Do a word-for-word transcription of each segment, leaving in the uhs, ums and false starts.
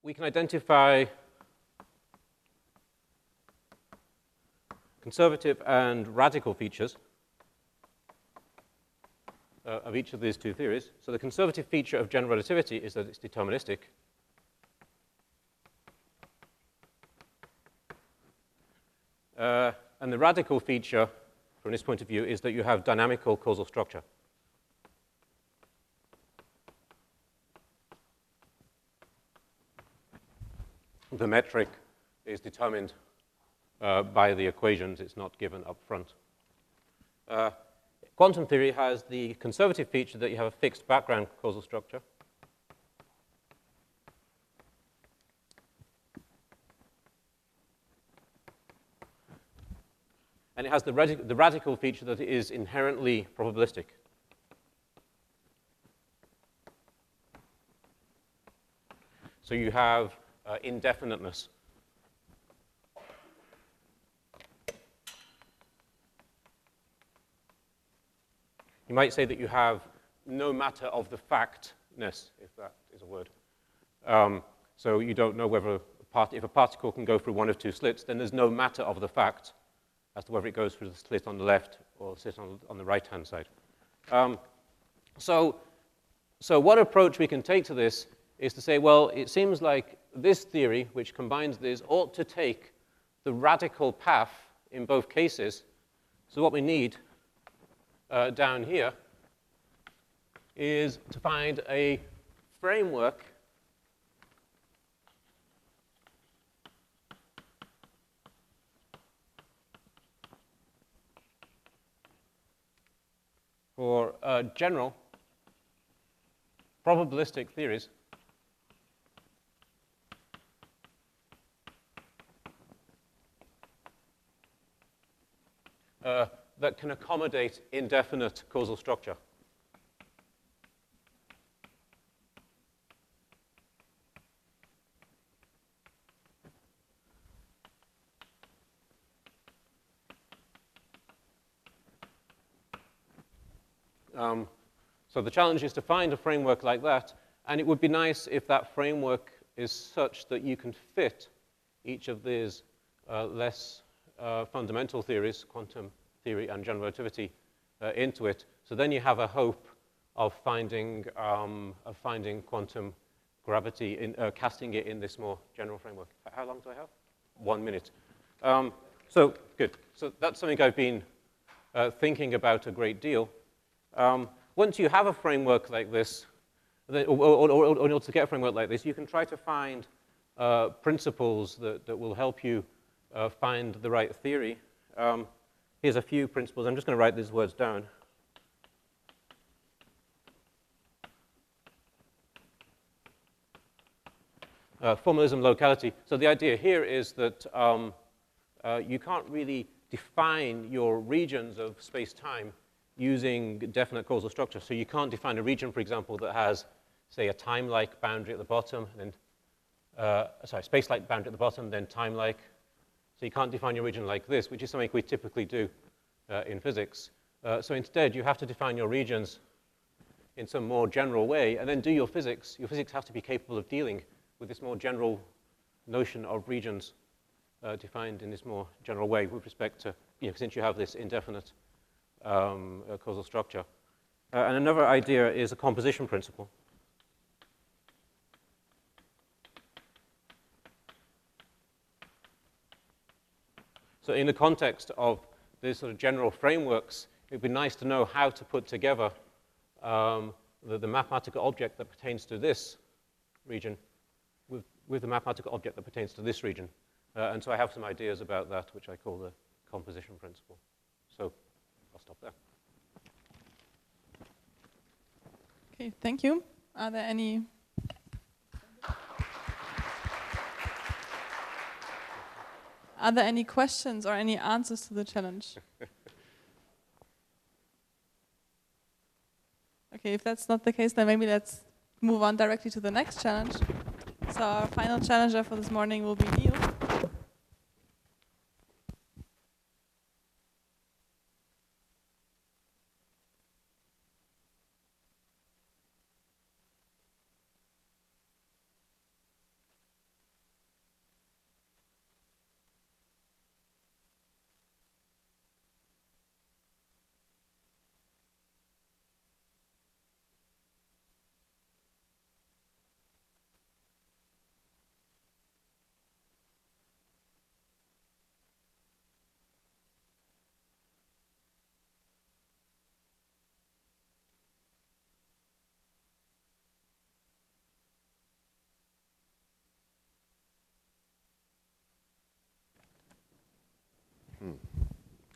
we can identify conservative and radical features uh, of each of these two theories. So the conservative feature of general relativity is that it's deterministic. Uh, and the radical feature, from this point of view, is that you have dynamical causal structure. The metric is determined uh, by the equations. It's not given up front. Uh, quantum theory has the conservative feature that you have a fixed background causal structure. And it has the, radi the radical feature that it is inherently probabilistic. So you have uh, indefiniteness. You might say that you have no matter of the factness, if that is a word. Um, so you don't know whether a part if a particle can go through one of two slits, then there's no matter of the fact as to whether it goes through the slit on the left or the slit on, on the right-hand side. Um, so, so one approach we can take to this is to say, well, it seems like this theory, which combines these, ought to take the radical path in both cases. So what we need uh, down here is to find a framework for uh, general probabilistic theories uh, that can accommodate indefinite causal structure. Um, so the challenge is to find a framework like that, and it would be nice if that framework is such that you can fit each of these uh, less uh, fundamental theories, quantum theory and general relativity, uh, into it. So then you have a hope of finding, um, of finding quantum gravity, in, uh, casting it in this more general framework. How long do I have? One minute. Um, so good. So that's something I've been uh, thinking about a great deal. Um, once you have a framework like this, or, or, or, or in order to get a framework like this, you can try to find uh, principles that, that will help you uh, find the right theory. Um, here's a few principles. I'm just going to write these words down. Uh, formalism, locality. So the idea here is that um, uh, you can't really define your regions of space-time using definite causal structure. So you can't define a region, for example, that has, say, a time-like boundary at the bottom, and then, uh, sorry, space-like boundary at the bottom, then time-like. So you can't define your region like this, which is something we typically do uh, in physics. Uh, so instead, you have to define your regions in some more general way, and then do your physics. Your physics has to be capable of dealing with this more general notion of regions uh, defined in this more general way with respect to, you know, since you have this indefinite Um, uh, causal structure. Uh, and another idea is a composition principle. So in the context of these sort of general frameworks, it would be nice to know how to put together um, the, the mathematical object that pertains to this region with, with the mathematical object that pertains to this region. Uh, and so I have some ideas about that, which I call the composition principle. So I'll stop there. Okay, thank you. Are there any? Are there any questions or any answers to the challenge? Okay, if that's not the case, then maybe let's move on directly to the next challenge. So our final challenger for this morning will be Neil.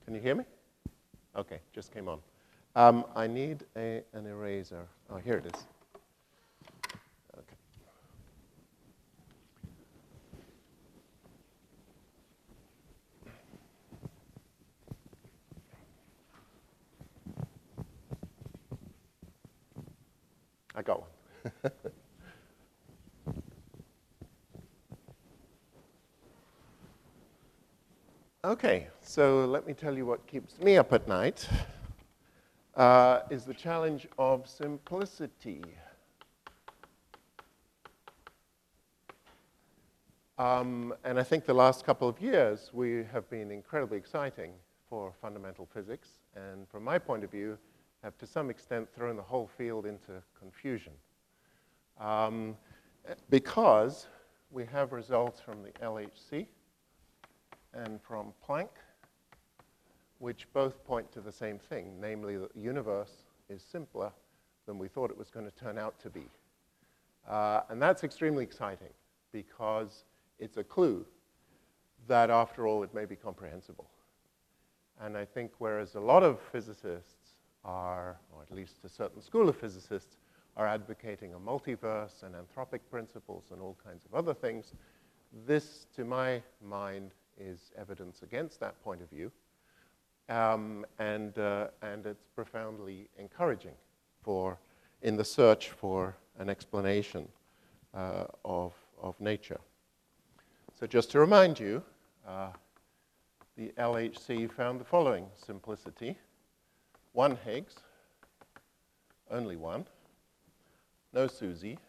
Can you hear me? Okay, just came on. Um, I need a, an eraser. Oh, here it is. Okay. I got one. Okay, so let me tell you what keeps me up at night uh, is the challenge of simplicity. Um, and I think the last couple of years we have been incredibly exciting for fundamental physics, and from my point of view, have to some extent thrown the whole field into confusion. Um, because we have results from the L H C and from Planck, which both point to the same thing, namely that the universe is simpler than we thought it was going to turn out to be. Uh, and that's extremely exciting, because it's a clue that, after all, it may be comprehensible. And I think whereas a lot of physicists are, or at least a certain school of physicists, are advocating a multiverse and anthropic principles and all kinds of other things, this, to my mind, is evidence against that point of view, um, and, uh, and it's profoundly encouraging for, in the search for an explanation uh, of, of nature. So just to remind you, uh, the L H C found the following simplicity. One Higgs, only one, no SUSY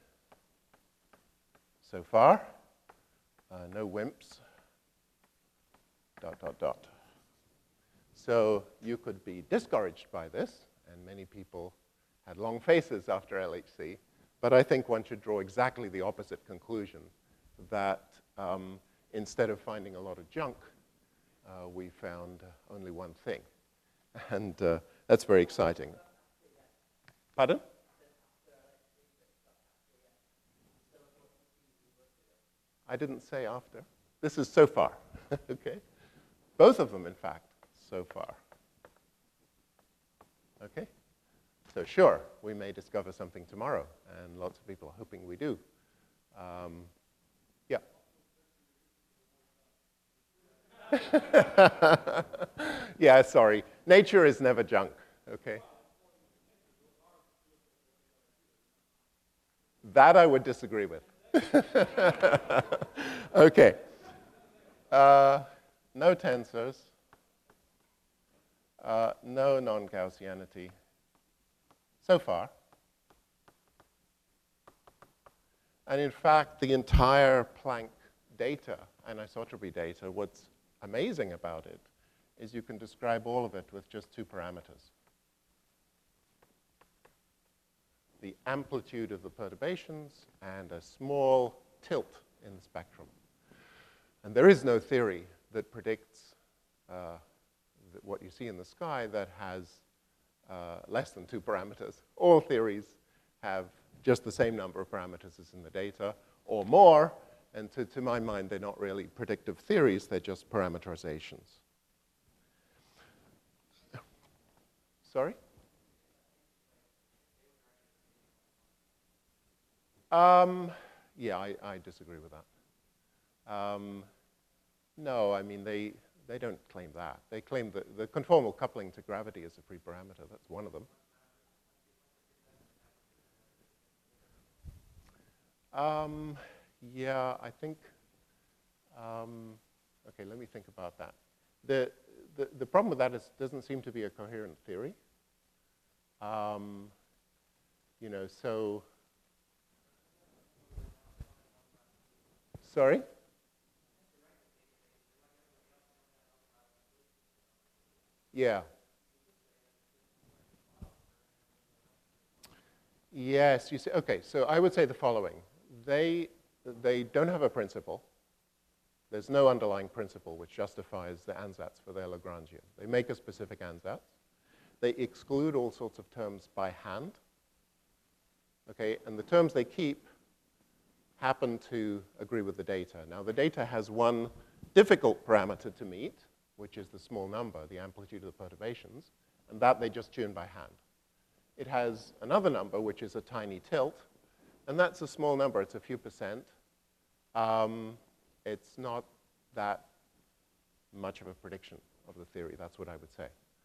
so far, uh, no WIMPs, dot, dot, dot. So you could be discouraged by this, and many people had long faces after L H C, but I think one should draw exactly the opposite conclusion, that um, instead of finding a lot of junk, uh, we found uh, only one thing. And uh, that's very exciting. Pardon? I didn't say after. This is so far, okay? Both of them, in fact, so far. Okay? So sure, we may discover something tomorrow, and lots of people are hoping we do. Um, yeah. Yeah, sorry. Nature is never junk, okay? That I would disagree with. Okay. Uh, no tensors. Uh, no non-Gaussianity. So far. And in fact, the entire Planck data, anisotropy data, what's amazing about it is you can describe all of it with just two parameters. The amplitude of the perturbations and a small tilt in the spectrum. And there is no theory that predicts uh, that what you see in the sky that has uh, less than two parameters. All theories have just the same number of parameters as in the data, or more, and to, to my mind, they're not really predictive theories, they're just parameterizations. Sorry? Um, yeah, I, I disagree with that. Um, no, I mean, they, they don't claim that. They claim that the conformal coupling to gravity is a free parameter. That's one of them. Um, yeah, I think, um, okay, let me think about that. The, the, the problem with that is it doesn't seem to be a coherent theory. Um, you know, so, sorry? Yeah. Yes, you see, okay, so I would say the following. They, they don't have a principle. There's no underlying principle which justifies the ansatz for their Lagrangian. They make a specific ansatz. They exclude all sorts of terms by hand. Okay, and the terms they keep happen to agree with the data. Now, the data has one difficult parameter to meet, which is the small number, the amplitude of the perturbations, and that they just tune by hand. It has another number, which is a tiny tilt, and that's a small number. It's a few percent. Um, it's not that much of a prediction of the theory. That's what I would say.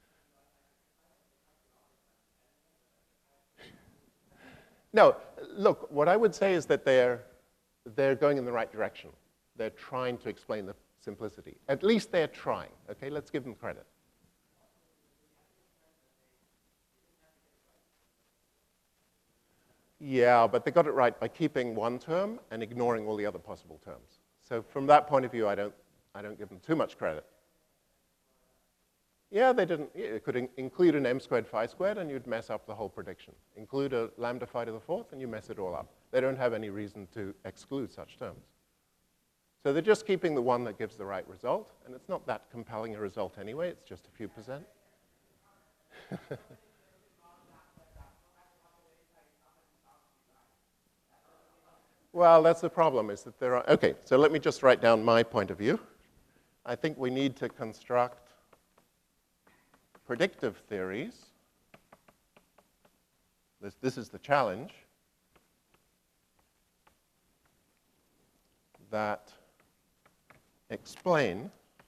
No, look, what I would say is that they're, they're going in the right direction. They're trying to explain the simplicity. At least they're trying. Okay, let's give them credit. Yeah, but they got it right by keeping one term and ignoring all the other possible terms. So from that point of view, I don't, I don't give them too much credit. Yeah, they didn't. It could in include an m squared phi squared, and you'd mess up the whole prediction. Include a lambda phi to the fourth, and you mess it all up. They don't have any reason to exclude such terms. So they're just keeping the one that gives the right result, and it's not that compelling a result anyway. It's just a few percent. Well, that's the problem, is that there are, okay, so let me just write down my point of view. I think we need to construct predictive theories. This, this is the challenge. That explain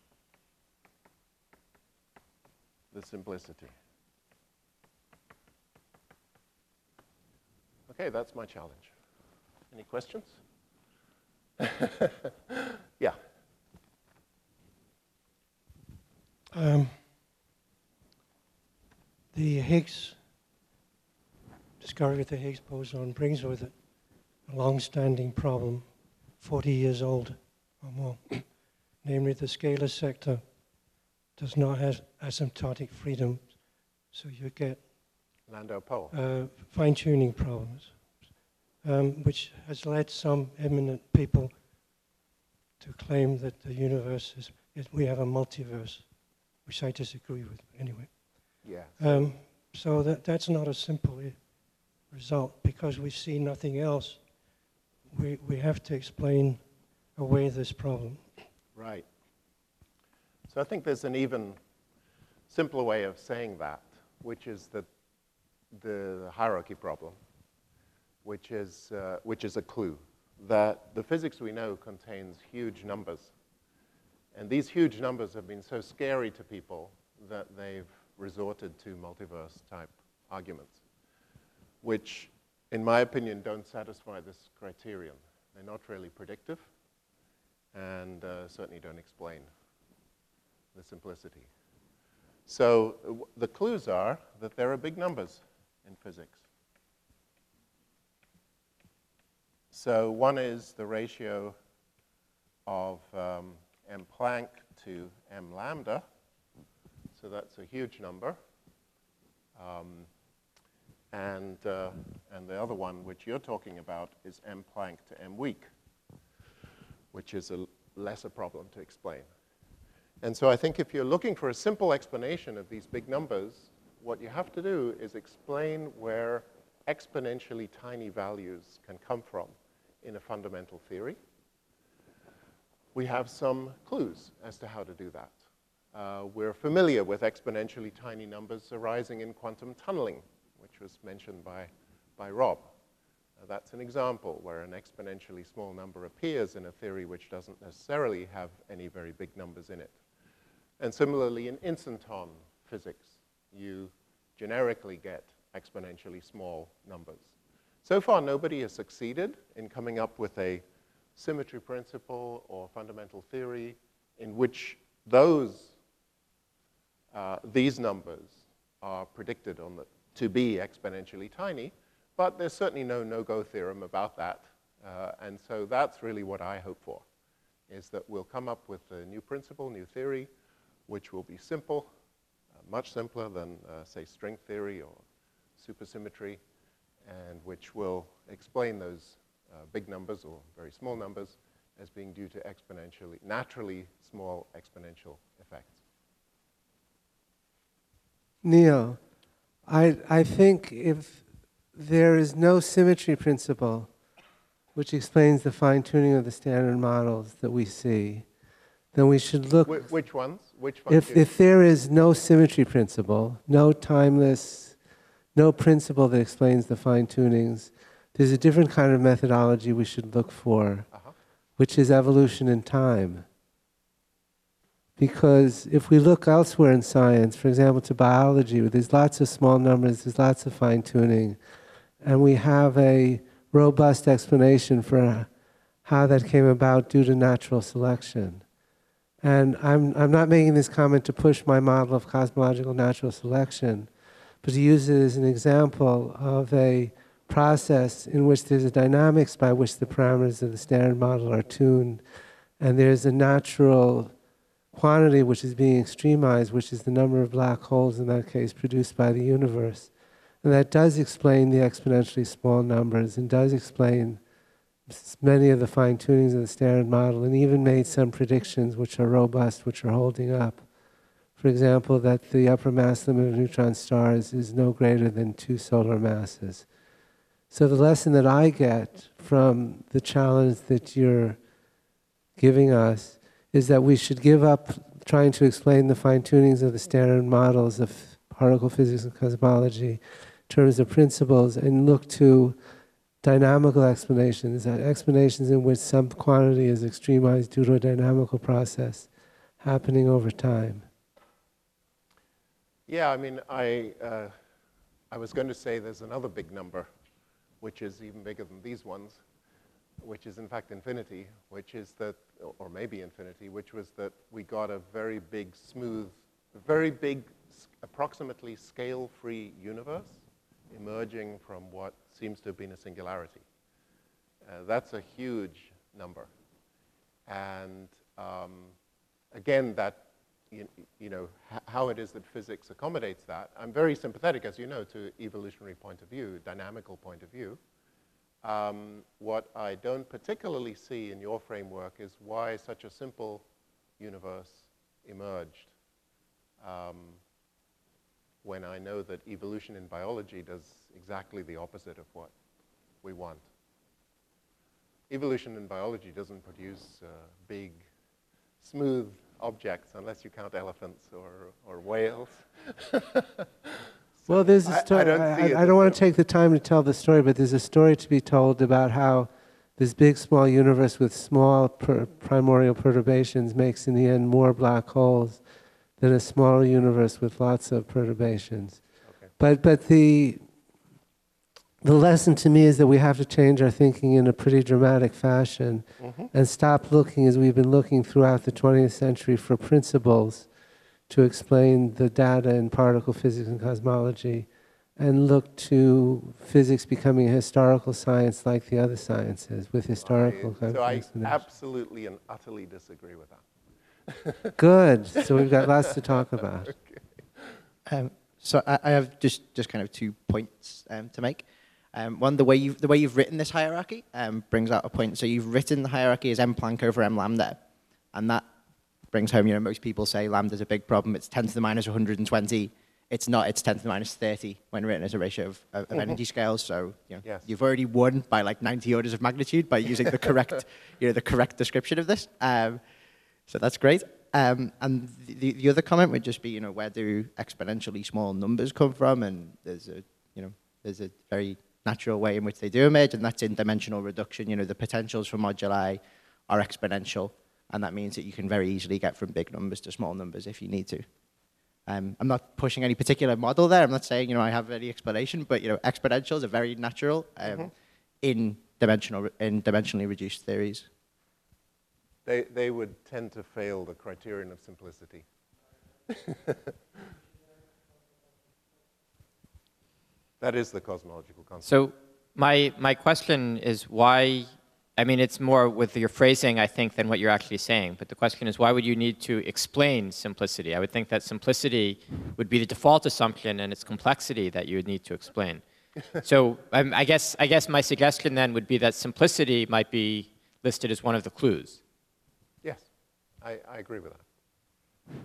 the simplicity. Okay, that's my challenge. Any questions? Yeah. Um, the Higgs, discovery of the Higgs boson brings with it a long-standing problem, forty years old or more. Namely, the scalar sector does not have asymptotic freedom, so you get Landau-Pohl. uh, fine-tuning problems, um, which has led some eminent people to claim that the universe is, is we have a multiverse, which I disagree with anyway. Yeah. Um, so that, that's not a simple I- result, because we see nothing else. We, we have to explain away this problem. Right. So I think there's an even simpler way of saying that, which is that the hierarchy problem, which is, uh, which is a clue that the physics we know contains huge numbers. And these huge numbers have been so scary to people that they've resorted to multiverse-type arguments, which, in my opinion, don't satisfy this criterion. They're not really predictive, and uh, certainly don't explain the simplicity. So uh, w- the clues are that there are big numbers in physics. So one is the ratio of um, m Planck to m lambda. So that's a huge number. Um, and, uh, and the other one, which you're talking about, is m Planck to m weak, which is a lesser problem to explain. And so I think if you're looking for a simple explanation of these big numbers, what you have to do is explain where exponentially tiny values can come from in a fundamental theory. We have some clues as to how to do that. Uh, we're familiar with exponentially tiny numbers arising in quantum tunneling, which was mentioned by, by Rob. Uh, that's an example where an exponentially small number appears in a theory which doesn't necessarily have any very big numbers in it. And similarly, in instanton physics, you generically get exponentially small numbers. So far, nobody has succeeded in coming up with a symmetry principle or fundamental theory in which those, uh, these numbers are predicted on the, to be exponentially tiny, but there's certainly no no-go theorem about that. Uh, and so that's really what I hope for, is that we'll come up with a new principle, new theory, which will be simple, uh, much simpler than, uh, say, string theory or supersymmetry, and which will explain those uh, big numbers or very small numbers as being due to exponentially, naturally small exponential effects. Neil, I, I think if there is no symmetry principle which explains the fine-tuning of the standard models that we see, then we should look. Wh which ones? Which If, functions? if there is no symmetry principle, no timeless, no principle that explains the fine-tunings, there's a different kind of methodology we should look for, Uh-huh. which is evolution in time. Because if we look elsewhere in science, for example, to biology, where there's lots of small numbers, there's lots of fine-tuning, and we have a robust explanation for how that came about due to natural selection. And I'm, I'm not making this comment to push my model of cosmological natural selection, but to use it as an example of a process in which there's a dynamics by which the parameters of the standard model are tuned, and there's a natural quantity which is being extremized, which is the number of black holes, in that case, produced by the universe. And that does explain the exponentially small numbers and does explain many of the fine-tunings of the standard model, and even made some predictions which are robust, which are holding up. For example, that the upper mass limit of neutron stars is no greater than two solar masses. So the lesson that I get from the challenge that you're giving us is that we should give up trying to explain the fine-tunings of the standard models of particle physics and cosmology in terms of principles and look to dynamical explanations, explanations in which some quantity is extremized due to a dynamical process happening over time. Yeah, I mean, I, uh, I was going to say there's another big number, which is even bigger than these ones, which is in fact infinity, which is that, or maybe infinity, which was that we got a very big, smooth, very big, approximately scale-free universe emerging from what seems to have been a singularity. Uh, that's a huge number. And um, again, that, you, you know, how it is that physics accommodates that. I'm very sympathetic, as you know, to evolutionary point of view, dynamical point of view. Um, what I don't particularly see in your framework is why such a simple universe emerged. Um, when I know that evolution in biology does exactly the opposite of what we want. Evolution in biology doesn't produce uh, big, smooth objects unless you count elephants or, or whales. So well, there's a story. I, I don't, I, see I, I don't want to take the time to tell the story, but there's a story to be told about how this big, small universe with small per primordial perturbations makes, in the end, more black holes than a smaller universe with lots of perturbations. Okay. But, but the, the lesson to me is that we have to change our thinking in a pretty dramatic fashion Mm-hmm. and stop looking, as we've been looking throughout the twentieth century, for principles to explain the data in particle physics and cosmology, and look to physics becoming a historical science like the other sciences, with historical I, kind so of I explanations. absolutely and utterly disagree with that. Good. So we've got lots to talk about. Um, so I, I have just, just kind of two points um, to make. Um, one, the way you've the way you've written this hierarchy um, brings out a point. So you've written the hierarchy as m Planck over m lambda, and that brings home. You know, most people say lambda's a big problem. It's ten to the minus one hundred twenty. It's not. It's ten to the minus thirty when written as a ratio of, of, of Mm-hmm. energy scales. So you know, Yes. you've already won by like ninety orders of magnitude by using the correct, you know, the correct description of this. Um, So that's great. Um, and the, the other comment would just be, you know, where do exponentially small numbers come from? And there's a, you know, there's a very natural way in which they do emerge, and that's in dimensional reduction. You know, the potentials for moduli are exponential, and that means that you can very easily get from big numbers to small numbers if you need to. Um, I'm not pushing any particular model there. I'm not saying, you know, I have any explanation, but, you know, exponentials are very natural um, Mm-hmm. in dimensional in dimensionally reduced theories. They, they would tend to fail the criterion of simplicity. That is the cosmological concept. So my, my question is why, I mean, it's more with your phrasing, I think, than what you're actually saying. But the question is, why would you need to explain simplicity? I would think that simplicity would be the default assumption, and it's complexity that you would need to explain. So um, I, guess, I guess my suggestion then would be that simplicity might be listed as one of the clues. Yes, I, I agree with that.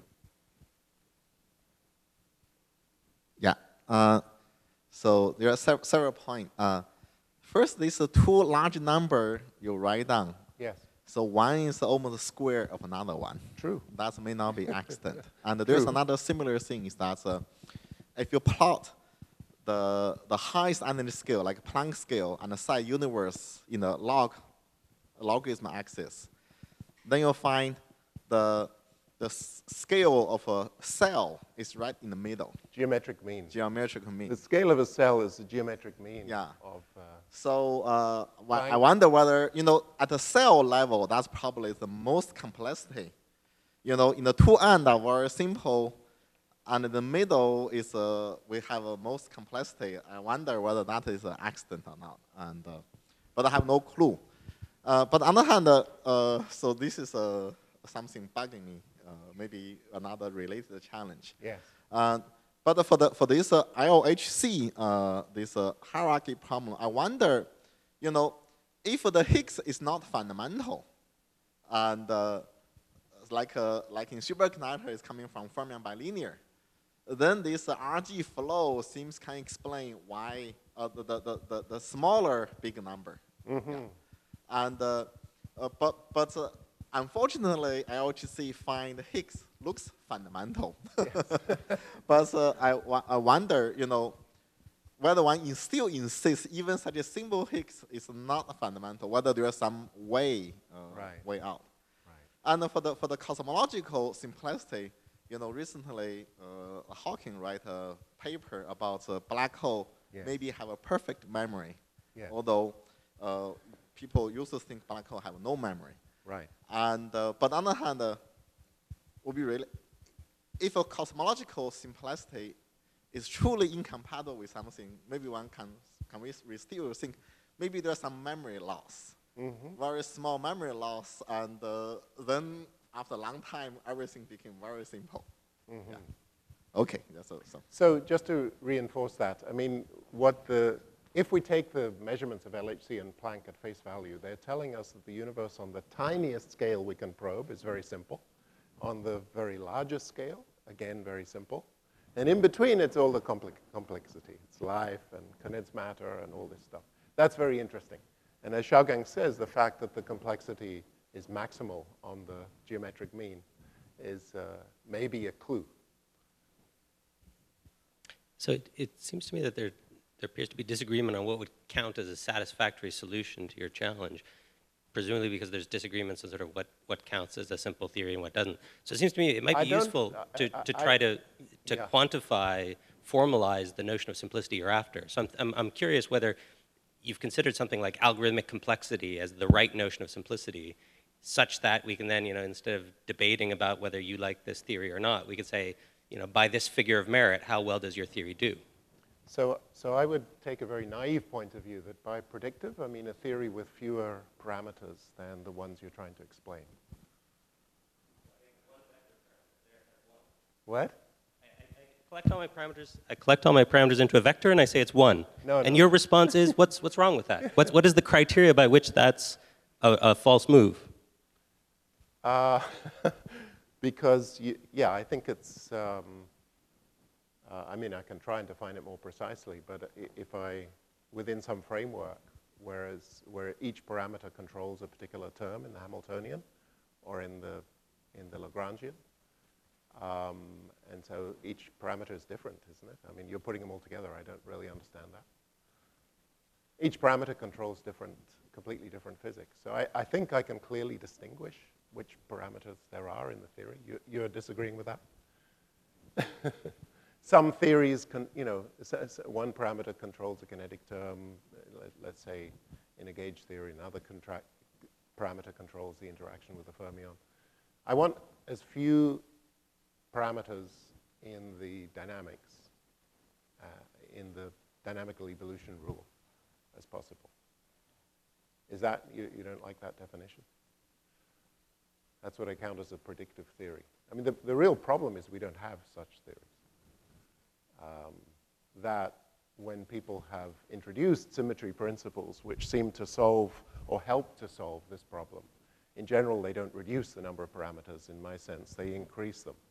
Yeah. Uh, so there are sev several points. Uh, first, this is a too large number you write down. Yes. So one is almost the square of another one. True. That may not be accident. And there's True. another similar thing is that uh, if you plot the, the highest energy scale, like Planck scale, and the psi universe in the log, logarithm axis, then you'll find the, the s- scale of a cell is right in the middle, Geometric mean. geometric mean. The scale of a cell is the geometric mean Yeah. of. Uh, So uh, wh- I Fine. wonder whether, you know, at the cell level, that's probably the most complexity. You know, in the two ends are very simple, and in the middle is uh, we have a most complexity. I wonder whether that is an accident or not. And uh, but I have no clue. Uh, but on the other hand, uh, uh, so this is uh, something bugging me. Uh, maybe another related challenge. yes. Uh, but for the for this uh, I O H C, uh, this uh, hierarchy problem, I wonder, you know, if the Higgs is not fundamental, and uh, like uh, like in superconductor is coming from fermion bilinear, then this uh, R G flow seems can explain why uh, the, the, the, the the smaller big number. Mm-hmm. Yeah. And uh, uh, but but uh, unfortunately, I O H C find Higgs looks fundamental. But uh, I, wa- I wonder, you know, whether one is still insists even such a simple Higgs is not fundamental, whether there is some way uh, Right. way out. Right. And for the for the cosmological simplicity, you know, recently uh, Hawking write a paper about a black hole Yes. maybe have a perfect memory, Yes. although uh, people used to think black hole have no memory. Right. And uh, but on the other hand, uh, would be really, if a cosmological simplicity is truly incompatible with something, maybe one can can we, we still think maybe there's some memory loss, Mm-hmm. very small memory loss, and uh, then after a long time everything became very simple. Mm-hmm. Yeah. Okay, that's all. So. So just to reinforce that, I mean, what the, if we take the measurements of L H C and Planck at face value, they're telling us that the universe on the tiniest scale we can probe is very simple. On the very largest scale, again, very simple. And in between, it's all the complex complexity. It's life and condensed matter and all this stuff. That's very interesting. And as Xiaogang says, the fact that the complexity is maximal on the geometric mean is uh, maybe a clue. So it, it seems to me that there, there appears to be disagreement on what would count as a satisfactory solution to your challenge, presumably because there's disagreements on sort of what, what counts as a simple theory and what doesn't. So it seems to me it might I be don't- useful I- to, I- to I- try to, to yeah. quantify, formalize the notion of simplicity you're after. So I'm, I'm, I'm curious whether you've considered something like algorithmic complexity as the right notion of simplicity, such that we can then, you know, instead of debating about whether you like this theory or not, we could say, you know, by this figure of merit, how well does your theory do? So, so I would take a very naive point of view that by predictive, I mean a theory with fewer parameters than the ones you're trying to explain. What? Collect all my parameters. I collect all my parameters into a vector, and I say it's one. No, and no. your response is, what's what's wrong with that? What's what is the criteria by which that's a, a false move? Uh, because, you, yeah, I think it's, um, uh, I mean, I can try and define it more precisely, but i- if I, within some framework, whereas where each parameter controls a particular term in the Hamiltonian or in the, in the Lagrangian, um, and so each parameter is different, isn't it? I mean, you're putting them all together. I don't really understand that. Each parameter controls different, completely different physics. So I, I think I can clearly distinguish which parameters there are in the theory. You, you're disagreeing with that? Some theories, can, you know, so, so one parameter controls a kinetic term, let, let's say in a gauge theory, another contract parameter controls the interaction with the fermion. I want as few parameters in the dynamics, uh, in the dynamical evolution rule as possible. Is that, you, you don't like that definition? That's what I count as a predictive theory. I mean, the, the real problem is we don't have such theories. Um, that when people have introduced symmetry principles which seem to solve or help to solve this problem, in general, they don't reduce the number of parameters, in my sense. They increase them.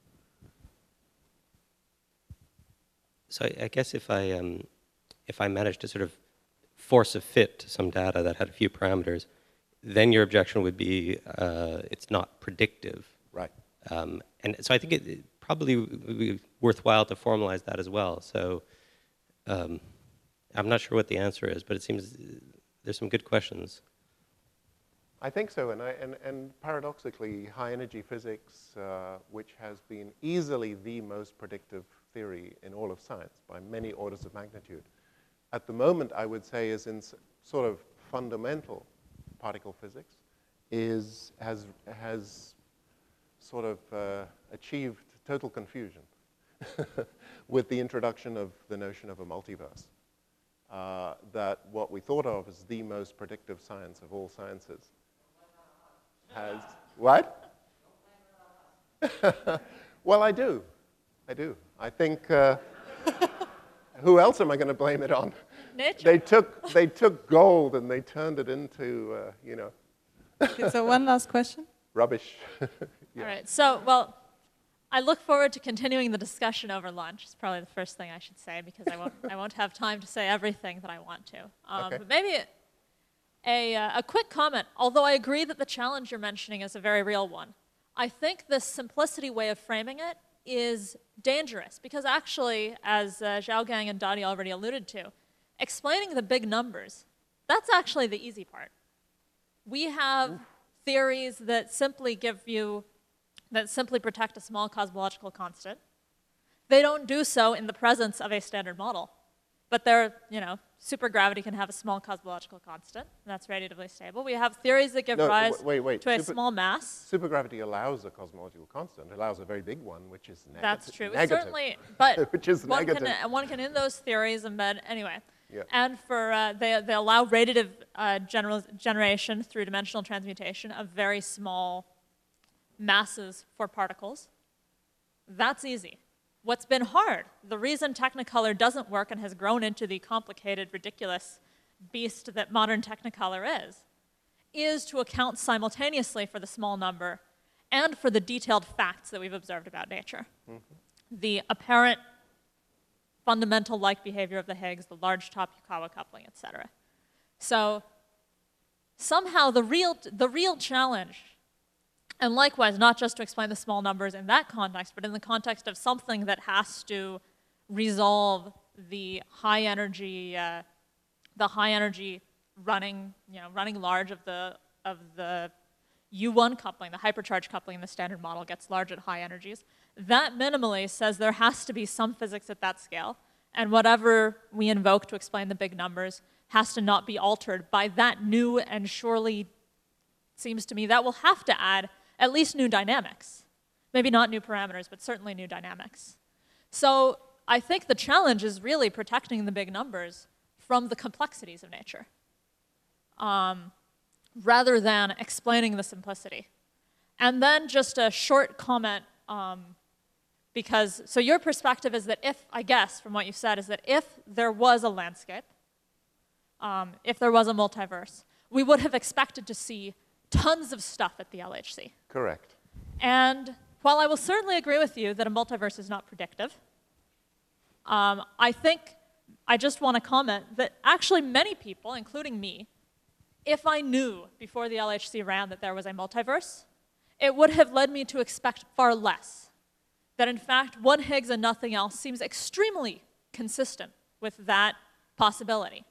So I, I guess if I um, if I managed to sort of force a fit to some data that had a few parameters, then your objection would be uh, it's not predictive. Right. Um, and so I think it, it probably would be worthwhile to formalize that as well. So um, I'm not sure what the answer is, but it seems there's some good questions. I think so, and, I, and, and paradoxically, high-energy physics, uh, which has been easily the most predictive theory in all of science by many orders of magnitude, at the moment, I would say, is in s sort of fundamental particle physics, is, has, has sort of uh, achieved total confusion with the introduction of the notion of a multiverse. Uh, that what we thought of as the most predictive science of all sciences has, what? Well, I do. I do. I think, uh, who else am I going to blame it on? Nature. They took, they took gold and they turned it into, uh, you know. Okay, so one last question. Rubbish. All Yeah. right, so, well, I look forward to continuing the discussion over lunch. It's probably the first thing I should say because I won't, I won't have time to say everything that I want to. Um, Okay. But maybe a, uh, a quick comment. Although I agree that the challenge you're mentioning is a very real one, I think this simplicity way of framing it is dangerous because actually, as uh, Zhaogang and Dadi already alluded to, explaining the big numbers, that's actually the easy part. We have Oof. theories that simply give you that simply protect a small cosmological constant. They don't do so in the presence of a standard model. But they're, you know, supergravity can have a small cosmological constant, and that's relatively stable. We have theories that give No, rise wait, wait. to a Super- small mass. Supergravity allows a cosmological constant. It allows a very big one, which is neg That's true. It's negative. certainly, but which is one negative. can, one can in those theories embed, anyway. Yeah. And for, uh, they, they allow radiative uh, general, generation through dimensional transmutation of very small masses for particles. That's easy. What's been hard, the reason Technicolor doesn't work and has grown into the complicated, ridiculous beast that modern Technicolor is, is to account simultaneously for the small number and for the detailed facts that we've observed about nature. Mm-hmm. The apparent fundamental like behavior of the Higgs, the large top Yukawa coupling, et cetera. So somehow the real, the real challenge, and likewise, not just to explain the small numbers in that context, but in the context of something that has to resolve the high energy, uh, the high energy running, you know, running large of the of the U one coupling, the hypercharge coupling in the standard model gets large at high energies. That minimally says there has to be some physics at that scale, and whatever we invoke to explain the big numbers has to not be altered by that new and surely, seems to me, that will have to add at least new dynamics. Maybe not new parameters, but certainly new dynamics. So I think the challenge is really protecting the big numbers from the complexities of nature, um, rather than explaining the simplicity. And then just a short comment, um, because, so your perspective is that if, I guess, from what you said, is that if there was a landscape, um, if there was a multiverse, we would have expected to see tons of stuff at the L H C. Correct. And while I will certainly agree with you that a multiverse is not predictive, um, I think I just want to comment that actually many people, including me, if I knew before the L H C ran that there was a multiverse, it would have led me to expect far less. That in fact, one Higgs and nothing else seems extremely consistent with that possibility,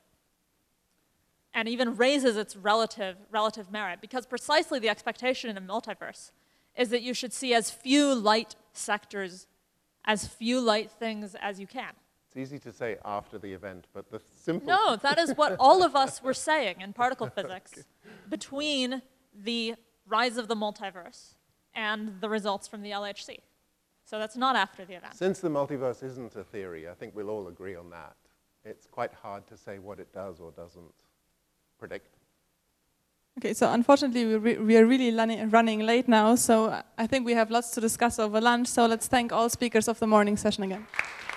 and even raises its relative, relative merit, because precisely the expectation in a multiverse is that you should see as few light sectors, as few light things as you can. It's easy to say after the event, but the simple... No, that is what all of us were saying in particle physics okay. between the rise of the multiverse and the results from the L H C. So that's not after the event. Since the multiverse isn't a theory, I think we'll all agree on that. It's quite hard to say what it does or doesn't predict. Okay, so unfortunately we, re we are really running late now, so I think we have lots to discuss over lunch, so let's thank all speakers of the morning session again.